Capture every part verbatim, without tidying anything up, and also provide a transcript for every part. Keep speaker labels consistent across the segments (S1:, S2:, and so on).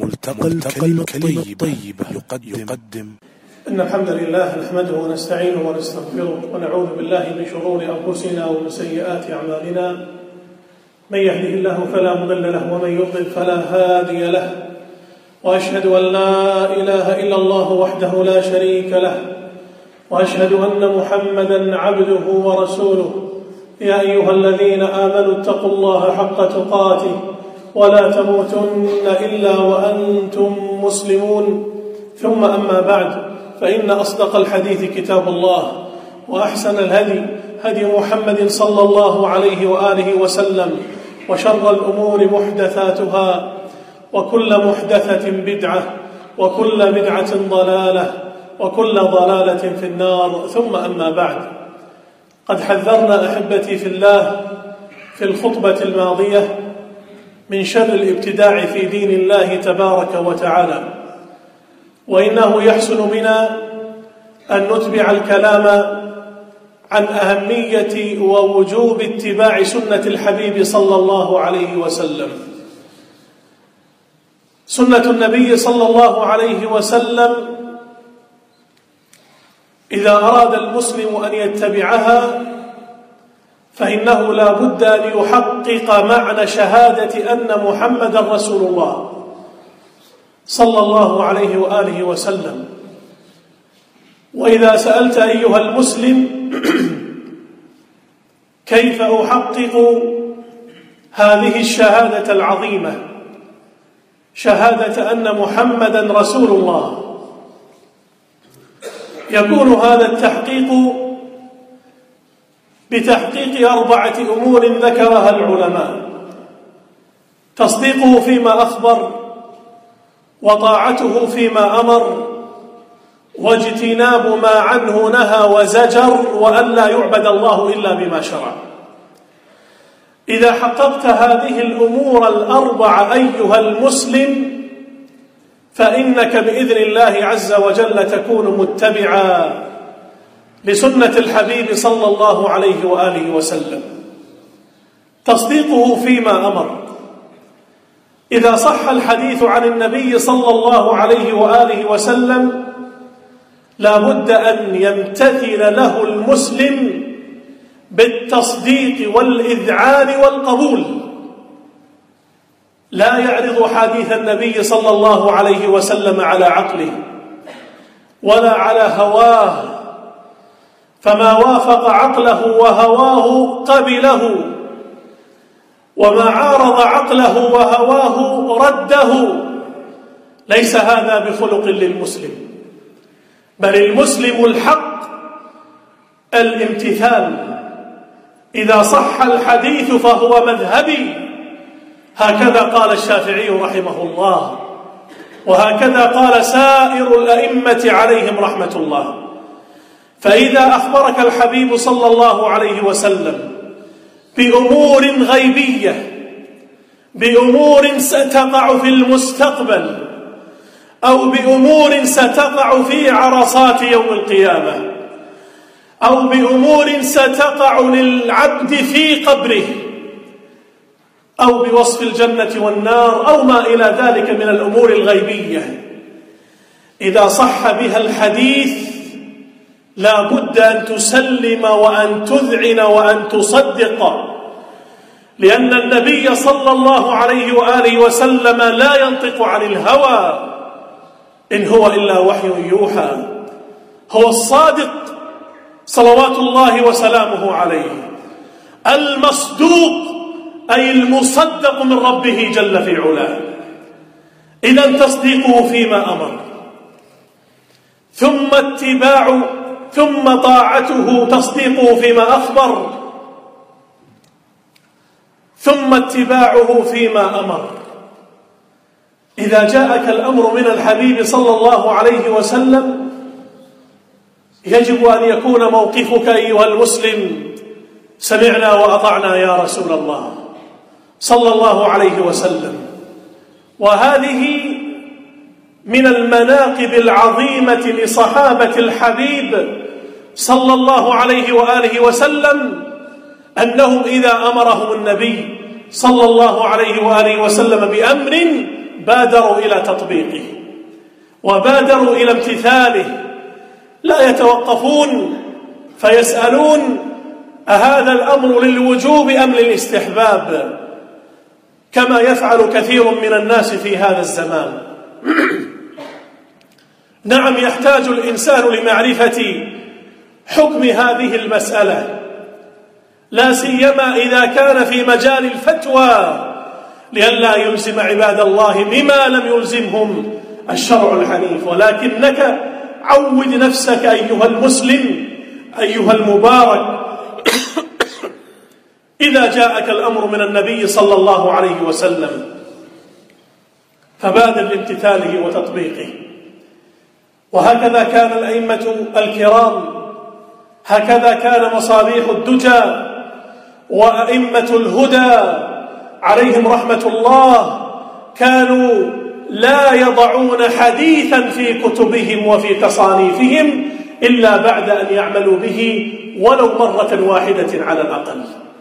S1: ملتقى الكلمة الطيبة يقدم.
S2: إن الحمد لله نحمده ونستعينه ونستغفره ونعوذ بالله من شرور أنفسنا ومن سيئات أعمالنا. من يهده الله فلا مضل له ومن يضلل فلا هادي له، وأشهد أن لا إله إلا الله وحده لا شريك له، وأشهد أن محمدا عبده ورسوله. يا أيها الذين آمنوا اتقوا الله حق تقاته ولا تموتن إلا وأنتم مسلمون. ثم أما بعد، فإن أصدق الحديث كتاب الله، وأحسن الهدي هدي محمد صلى الله عليه وآله وسلم، وشر الأمور محدثاتها، وكل محدثة بدعة، وكل بدعة ضلالة، وكل ضلالة في النار. ثم أما بعد، قد حذرنا أحبتي في الله في الخطبة الماضية من شر الابتداع في دين الله تبارك وتعالى، وإنه يحسن بنا أن نتبع الكلام عن أهمية ووجوب اتباع سنة الحبيب صلى الله عليه وسلم. سنة النبي صلى الله عليه وسلم إذا أراد المسلم أن يتبعها فإنه لا بد أن يحقق معنى شهادة أن محمدا رسول الله صلى الله عليه وآله وسلم. وإذا سألت أيها المسلم كيف أحقق هذه الشهادة العظيمة، شهادة أن محمدا رسول الله، يكون هذا التحقيق بتحقيق أربعة أمور ذكرها العلماء: تصديقه فيما أخبر، وطاعته فيما أمر، واجتناب ما عنه نهى وزجر، وأن لا يعبد الله إلا بما شرع. إذا حققت هذه الأمور الأربعة أيها المسلم فإنك بإذن الله عز وجل تكون متبعا لسنة الحبيب صلى الله عليه وآله وسلم. تصديقه فيما أمر، إذا صح الحديث عن النبي صلى الله عليه وآله وسلم لا بد أن يمتثل له المسلم بالتصديق والإذعان والقبول، لا يعرض حديث النبي صلى الله عليه وسلم على عقله ولا على هواه، فما وافق عقله وهواه قبله، وما عارض عقله وهواه رده. ليس هذا بخلق للمسلم، بل المسلم الحق الامتثال. إذا صح الحديث فهو مذهبي، هكذا قال الشافعي رحمه الله، وهكذا قال سائر الأئمة عليهم رحمة الله. فإذا أخبرك الحبيب صلى الله عليه وسلم بأمور غيبية، بأمور ستقع في المستقبل، أو بأمور ستقع في عرصات يوم القيامة، أو بأمور ستقع للعبد في قبره، أو بوصف الجنة والنار، أو ما إلى ذلك من الأمور الغيبية، إذا صح بها الحديث لا بد أن تسلم وأن تذعن وأن تصدق، لأن النبي صلى الله عليه وآله وسلم لا ينطق عن الهوى، إن هو إلا وحي يوحى. هو الصادق صلوات الله وسلامه عليه، المصدوق أي المصدق من ربه جل في علاه. إذن تصديقه فيما أمر، ثم اتباع ثم طاعته، تصديقه فيما أخبر، ثم اتباعه فيما أمر. إذا جاءك الأمر من الحبيب صلى الله عليه وسلم يجب أن يكون موقفك أيها المسلم سمعنا وأطعنا يا رسول الله صلى الله عليه وسلم. وهذه من المناقب العظيمة لصحابة الحبيب صلى الله عليه وآله وسلم أنهم إذا أمرهم النبي صلى الله عليه وآله وسلم بأمر بادروا إلى تطبيقه وبادروا إلى امتثاله، لا يتوقفون فيسألون أهذا الأمر للوجوب أم للاستحباب، كما يفعل كثير من الناس في هذا الزمان. نعم، يحتاج الإنسان لمعرفة حكم هذه المسألة، لا سيما إذا كان في مجال الفتوى، لئلا يلزم عباد الله بما لم يلزمهم الشرع الحنيف. ولكنك عود نفسك أيها المسلم أيها المبارك إذا جاءك الأمر من النبي صلى الله عليه وسلم فبادر لامتثاله وتطبيقه. وهكذا كان الأئمة الكرام، هكذا كان مصابيح الدجى وأئمة الهدى عليهم رحمة الله، كانوا لا يضعون حديثا في كتبهم وفي تصانيفهم إلا بعد أن يعملوا به ولو مرة واحدة على الأقل.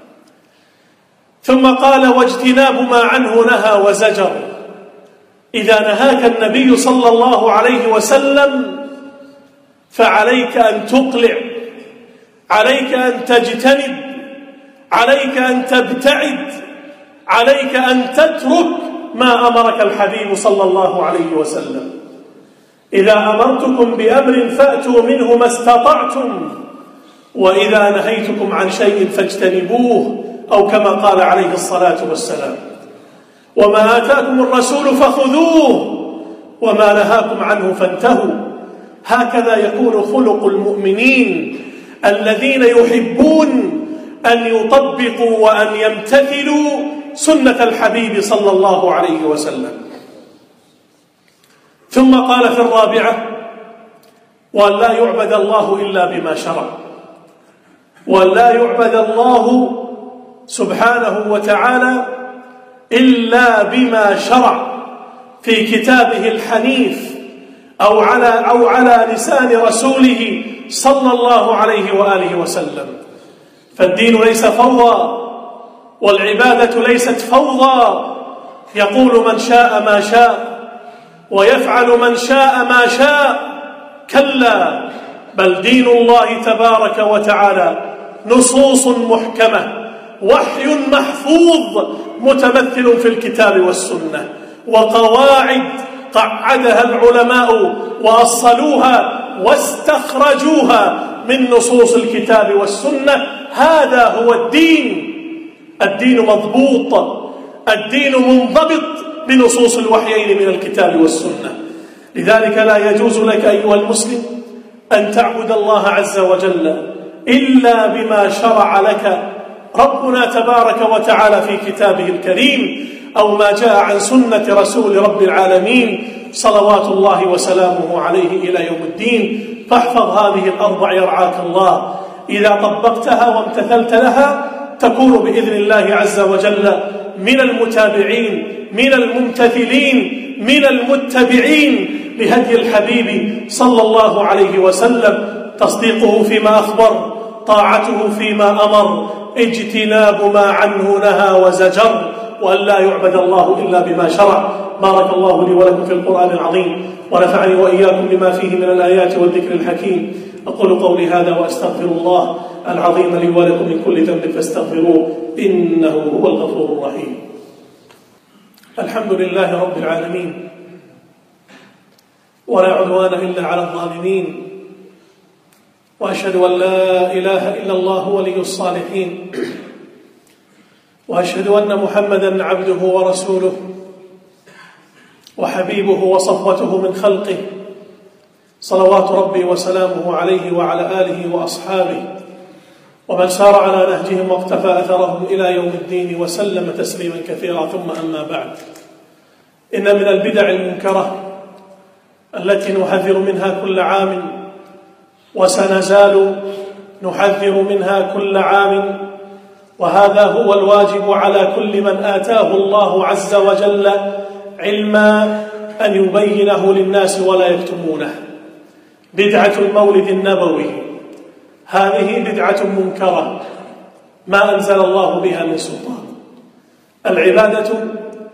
S2: ثم قال: واجتناب ما عنه نهى وزجر. إذا نهاك النبي صلى الله عليه وسلم فعليك أن تقلع، عليك أن تجتنب، عليك أن تبتعد، عليك أن تترك ما أمرك الحبيب صلى الله عليه وسلم. إذا أمرتكم بأمر فأتوا منه ما استطعتم، وإذا نهيتكم عن شيء فاجتنبوه، أو كما قال عليه الصلاة والسلام: وما آتاكم الرسول فخذوه وما نهاكم عنه فانتهوا. هكذا يكون خلق المؤمنين الذين يحبون أن يطبقوا وأن يمتثلوا سنة الحبيب صلى الله عليه وسلم. ثم قال في الرابعة: وأن لا يعبد الله إلا بما شرع، وأن لا يعبد الله سبحانه وتعالى إلا بما شرع في كتابه الحنيف أو على أو على لسان رسوله صلى الله عليه وآله وسلم. فالدين ليس فوضى، والعبادة ليست فوضى يقول من شاء ما شاء ويفعل من شاء ما شاء. كلا، بل دين الله تبارك وتعالى نصوص محكمة، وحي محفوظ متمثل في الكتاب والسنة، وقواعد قعدها العلماء وأصلوها واستخرجوها من نصوص الكتاب والسنة. هذا هو الدين. الدين مضبوط، الدين منضبط بنصوص الوحيين من الكتاب والسنة. لذلك لا يجوز لك أيها المسلم أن تعبد الله عز وجل إلا بما شرع لك ربنا تبارك وتعالى في كتابه الكريم، أو ما جاء عن سنة رسول رب العالمين صلوات الله وسلامه عليه إلى يوم الدين. فاحفظ هذه الأربع يرعاك الله. إذا طبقتها وامتثلت لها تكون بإذن الله عز وجل من المتابعين، من الممتثلين، من المتبعين لهدي الحبيب صلى الله عليه وسلم. تصديقه فيما أخبر، طاعته فيما أمر، اجتناب ما عنه نهى وزجر، وأن لا يعبد الله إلا بما شرع. بارك الله لي ولكم في القرآن العظيم، ونفعني وإياكم بما فيه من الآيات والذكر الحكيم. أقول قولي هذا وأستغفر الله العظيم لي ولكم من كل ذنب فاستغفروه إنه هو الغفور الرحيم. الحمد لله رب العالمين، ولا عدوان إلا على الظالمين، وأشهد أن لا إله إلا الله ولي الصالحين، وأشهد أن محمدًا عبده ورسوله وحبيبه وصفوته من خلقه، صلوات ربي وسلامه عليه وعلى آله وأصحابه ومن سار على نهجهم واقتفى أثرهم إلى يوم الدين وسلم تسليما كثيرا. ثم أما بعد، إن من البدع المنكرة التي نحذر منها كل عام وسنزال نحذر منها كل عام، وهذا هو الواجب على كل من آتاه الله عز وجل علما أن يبينه للناس ولا يكتمونه. بدعة المولد النبوي، هذه بدعة منكرة ما أنزل الله بها من سلطان. العبادة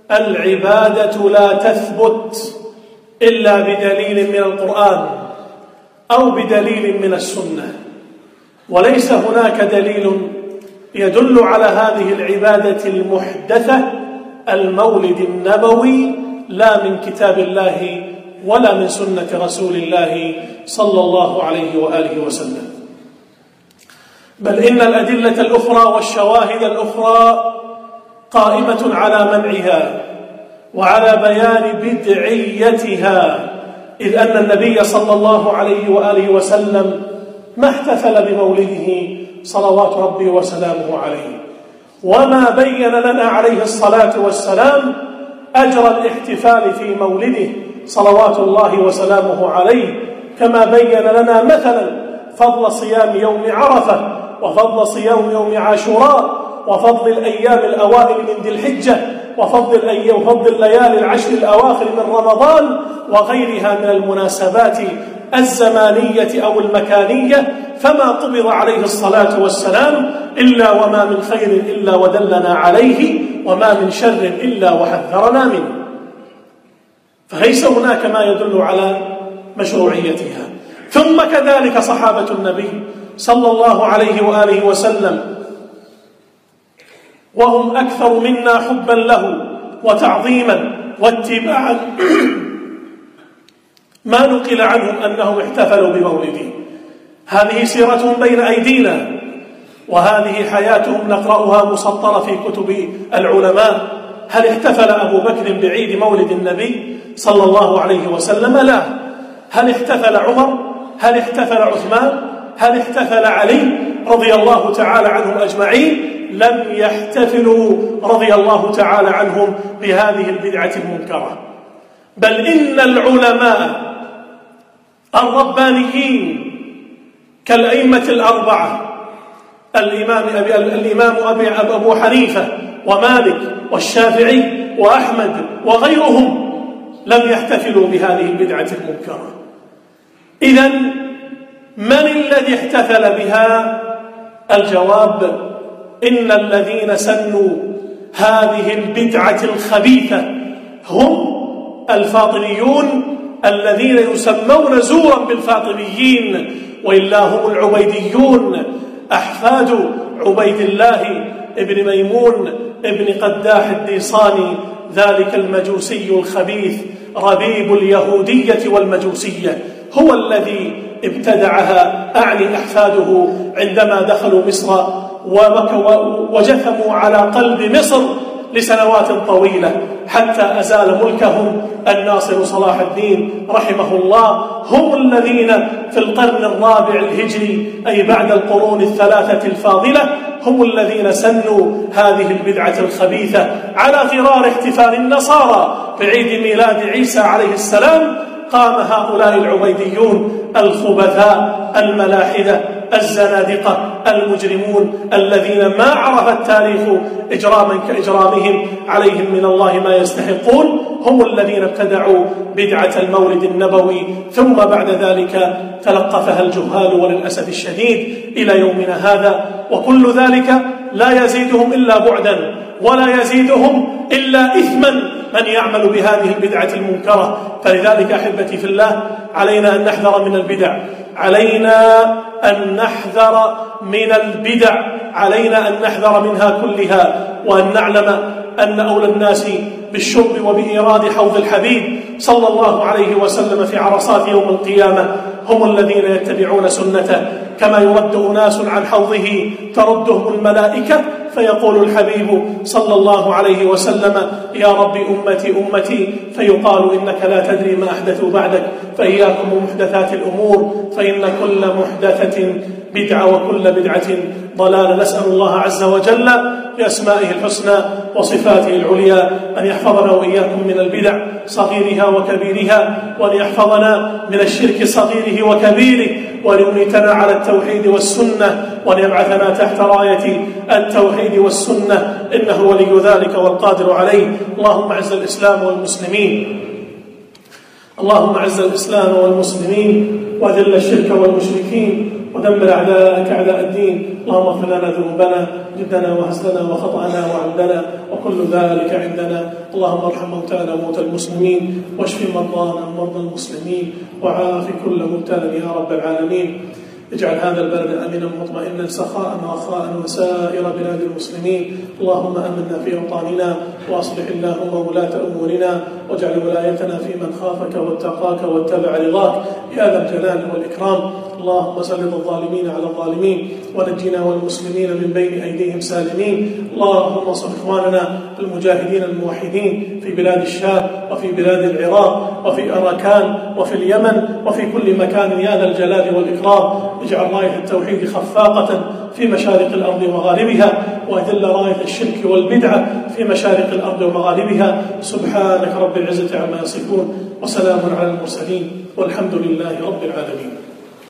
S2: العبادة لا تثبت إلا بدليل من القرآن أو بدليل من السنة، وليس هناك دليل يدل على هذه العبادة المحدثة المولد النبوي، لا من كتاب الله ولا من سنة رسول الله صلى الله عليه وآله وسلم. بل إن الأدلة الأخرى والشواهد الأخرى قائمة على منعها وعلى بيان بدعيتها، إذ أن النبي صلى الله عليه وآله وسلم ما احتفل بمولده صلوات ربي وسلامه عليه، وما بين لنا عليه الصلاة والسلام أجر الاحتفال في مولده صلوات الله وسلامه عليه، كما بين لنا مثلا فضل صيام يوم عرفة وفضل صيام يوم عاشوراء وفضل الأيام الأوائل من ذي الحجة وفضل الأيام وفضل الليالي العشر الأواخر من رمضان وغيرها من المناسبات الزمانية أو المكانية. فما قبض عليه الصلاة والسلام إلا وما من خير إلا ودلنا عليه، وما من شر إلا وحذرنا منه، فليس هناك ما يدل على مشروعيتها. ثم كذلك صحابة النبي صلى الله عليه وآله وسلم، وهم أكثر منا حبا له وتعظيما واتباعا، ما نقل عنهم أنهم احتفلوا بمولده. هذه سيرتهم بين أيدينا، وهذه حياتهم نقرأها مسطرة في كتب العلماء. هل احتفل أبو بكر بعيد مولد النبي صلى الله عليه وسلم؟ لا. هل احتفل عمر؟ هل احتفل عثمان؟ هل احتفل علي رضي الله تعالى عنهم أجمعين؟ لم يحتفلوا رضي الله تعالى عنهم بهذه البدعة المنكرة. بل إن العلماء الربانيين كالأئمة الأربعة، الإمام أبي الإمام أبي أبو حنيفة ومالك والشافعي وأحمد وغيرهم، لم يحتفلوا بهذه البدعة المنكرة. إذن من الذي احتفل بها؟ الجواب: إن الذين سنوا هذه البدعة الخبيثة هم الفاطميون الذين يسمون زورا بالفاطميين، وإلا هم العبيديون أحفاد عبيد الله ابن ميمون ابن قداح الديصاني، ذلك المجوسي الخبيث ربيب اليهودية والمجوسية، هو الذي ابتدعها، أعني أحفاده، عندما دخلوا مصر وجثموا على قلب مصر لسنوات طويلة حتى أزال ملكهم الناصر صلاح الدين رحمه الله. هم الذين في القرن الرابع الهجري، أي بعد القرون الثلاثة الفاضلة، هم الذين سنوا هذه البدعة الخبيثة على غرار احتفال النصارى بعيد ميلاد عيسى عليه السلام. قام هؤلاء العبيديون الخبثاء الملاحدة الزنادقة المجرمون الذين ما عرف التاريخ إجراما كإجرامهم عليهم من الله ما يستحقون، هم الذين ابتدعوا بدعة المولد النبوي، ثم بعد ذلك تلقفها الجهال وللأسف الشديد إلى يومنا هذا. وكل ذلك لا يزيدهم إلا بعدا، ولا يزيدهم إلا إثما من يعمل بهذه البدعة المنكرة. فلذلك أحبتي في الله، علينا أن نحذر من البدع، علينا أن نحذر من البدع، علينا أن نحذر منها كلها، وأن نعلم أن أولى الناس بالشرب وبإيراد حوض الحبيب صلى الله عليه وسلم في عرصات يوم القيامة هم الذين يتبعون سنته، كما يرد أناس عن حوضه تردهم الملائكة، فيقول الحبيب صلى الله عليه وسلم: يا رب أمتي أمتي، فيقال: إنك لا تدري ما أحدثوا بعدك، فإياكم ومحدثات الأمور، فإن كل محدثة بدعة وكل بدعة ضلالة. نسأل الله عز وجل بأسمائه الحسنى وصفاته العليا أن يحفظنا وإياكم من البدع صغيرها وكبيرها، وأن يحفظنا من الشرك صغيره وكبيره، وأن يميتنا على التوحيد والسنة، وأن يبعثنا تحت راية التوحيد والسنة، إنه ولي ذلك والقادر عليه. اللهم أعز الإسلام والمسلمين، اللهم أعز الإسلام والمسلمين، وأذل الشرك والمشركين، ودمر أعداءك أعداء الدين. اللهم اغفر لنا ذنوبنا جدنا وهزلنا وخطأنا وعمدنا وكل ذلك عندنا. اللهم ارحم موتانا وموتى المسلمين، واشف مرضانا ومرضى المسلمين، وعاف كل مبتلى يا رب العالمين. اجعل هذا البلد آمنا مطمئنا سخاء رخاء وسائر بلاد المسلمين. اللهم آمنا في أوطاننا، وأصلح اللهم ولاة أمورنا، واجعل ولايتنا في من خافك واتقاك واتبع رضاك يا ذا الجلال والإكرام. اللهم سلط الظالمين على الظالمين، ونجنا والمسلمين من بين أيديهم سالمين. اللهم انصر إخواننا المجاهدين الموحدين في بلاد الشام وفي بلاد العراق وفي أراكان وفي اليمن وفي كل مكان يا ذا الجلال والإكرام. اجعل راية التوحيد خفاقة في مشارق الأرض ومغاربها، وأذل راية الشرك والبدعة في مشارق الأرض ومغاربها. سبحانك رب العزة عما يصفون، وسلام على المرسلين، والحمد لله رب العالمين.